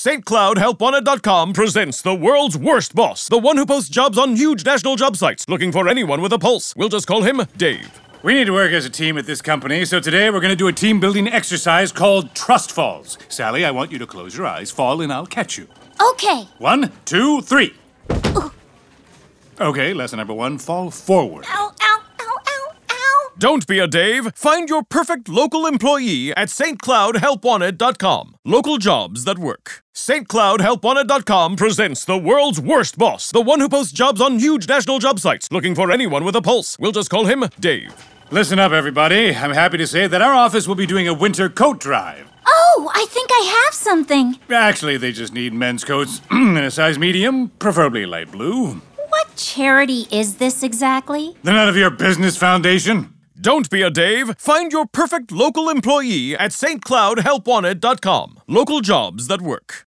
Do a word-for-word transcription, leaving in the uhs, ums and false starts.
Saint Cloud Help Wanted dot com presents the world's worst boss, the one who posts jobs on huge national job sites, looking for anyone with a pulse. We'll just call him Dave. We need to work as a team at this company, so today we're going to do a team-building exercise called Trust Falls. Sally, I want you to close your eyes, fall, and I'll catch you. Okay. One, two, three. Ooh. Okay, lesson number one, fall forward. Ow, ow, ow, ow, ow. Don't be a Dave. Find your perfect local employee at Saint Cloud Help Wanted dot com. Local jobs that work. Saint Cloud Help Wanted dot com presents the world's worst boss, the one who posts jobs on huge national job sites, looking for anyone with a pulse. We'll just call him Dave. Listen up, everybody. I'm happy to say that our office will be doing a winter coat drive. Oh, I think I have something. Actually, they just need men's coats in a size medium, preferably light blue. What charity is this exactly? They're none of your business, Foundation. Don't be a Dave. Find your perfect local employee at Saint Cloud Help Wanted dot com. Local jobs that work.